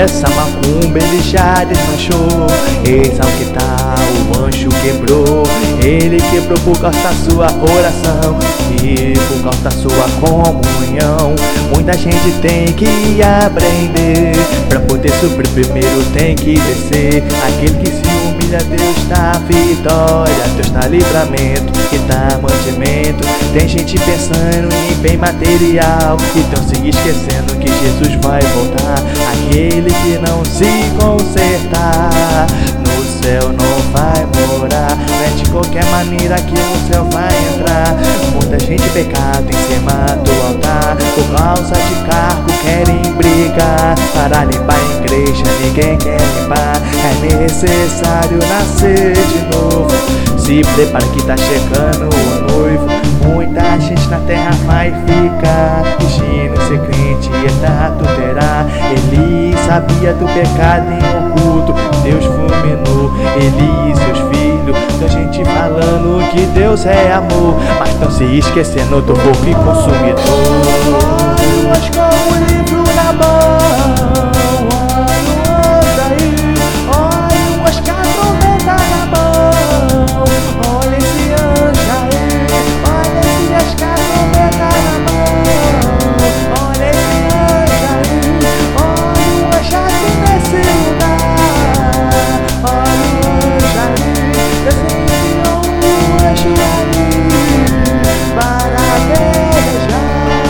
essa macumba ele já desmanchou. Eis ao que tá, o anjo quebrou. Ele quebrou por causa da sua oração e por causa da sua comunhão. Muita gente tem que aprender. Pra poder subir primeiro tem que descer. Aquele que se humilha, Deus dá vitória, Deus dá livramento e dá mantimento. Tem gente pensando em bem material e tão se esquecendo que Jesus vai voltar. Aquele que não se consertar no céu não vai morar. Não é de qualquer maneira que no céu vai entrar. Muita gente pecado em cima do altar. Por causa de cargo querem brigar. Para limpar a igreja ninguém quer limpar. É necessário nascer de novo. Se prepara que tá chegando o noivo. Muita gente na terra vai ficar fingindo ser crente e adulterar. Ele sabia do pecado em oculto, Deus fulminou ele e seus filhos. Tem gente falando que Deus é amor, mas estão se esquecendo do fogo e consumidor. Mas com o livro na mão, olha aí, olha o Oscar trombeta na mão. Olha esse anjo aí, olha esse Oscar trombeta na mão. Olha esse anjo aí, olha o anjo aqui nesse lugar. Olha o anjo aí, Deus enviou um anjo aí para beijar.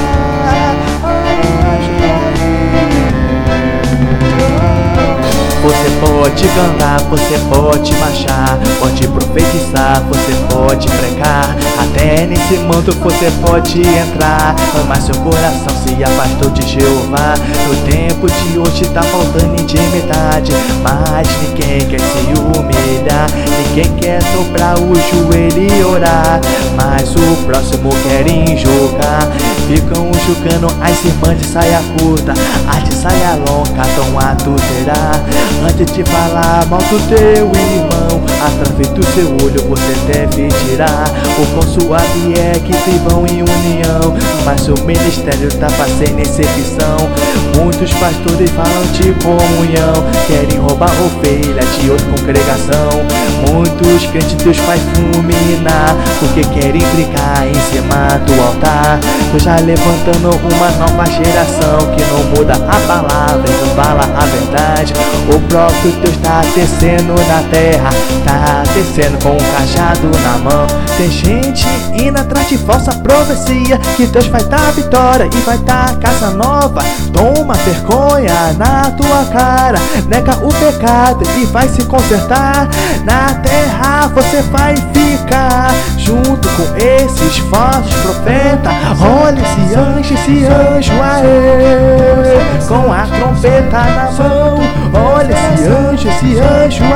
Você pode cantar, você pode marchar, pode profetizar, você pode pregar. Até nesse mundo você pode entrar, mas seu coração se afastou de Jeová. No tempo de hoje tá faltando intimidade, mas ninguém quer se humilhar. Ninguém quer dobrar o joelho e orar, mas o próximo querem julgar. Ficam julgando as irmãs de saia curta, as de saia longa tão adulterar. Antes de falar mal do teu irmão, através do seu olho você deve tirar. O quão suave é que vivam em união, mas o ministério tá sem exceção. Muitos pastores falam de comunhão, querem roubar ovelha de outra congregação. Muitos crentes Deus vai fulminar, porque querem brigar em cima do altar. Deus já levantando uma nova geração que não muda a palavra e não fala a verdade. O próprio Deus tá descendo na terra, tá descendo com um cajado na mão. Tem gente indo atrás de falsa profecia, que Deus vai dar vitória e vai dar casa nova. Toma vergonha na tua cara, nega o pecado e vai se consertar. Na terra você vai ficar junto com esses falsos profetas. Olha esse anjo aê, com a trompeta na mão. Olha esse anjo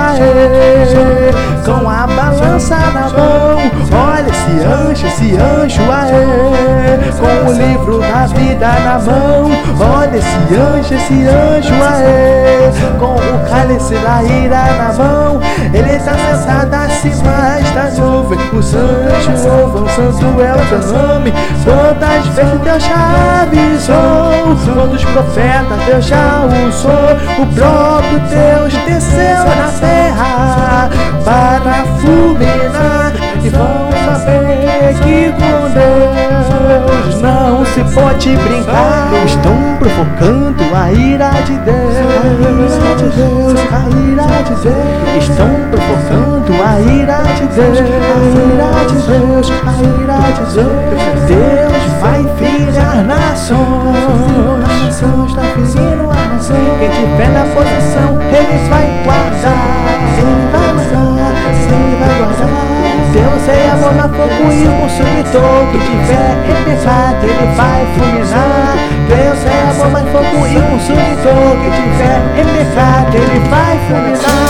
aê, com a balança na mão. Olha esse anjo aê, com o livro da vida na mão. Olha esse anjo aê, com o cálice da ira na mão. Ele está sentado acima da nuvem, os anjos louvam, santo é o teu nome. Todas as vezes Deus já avisou, todos os profetas Deus já usou. O próprio Deus desceu na terra para fulminar, e vão saber que com Deus não se pode brincar. Estão provocando a ira de Deus, a ira de Deus. Estão provocando a ira de Deus, a ira de Deus, a ira de Deus. Deus vai virar nações, a nação está ferindo a nação. Quem tiver na posição, ele vai guardar, ele vai guardar, ele vai guardar. Deus é amor na fogo e consome todo. Que tiver em pecado, ele vai fulminar. Deus é amor, mas fogo e consome todo. Que tiver em pecado, ele vai fulminar.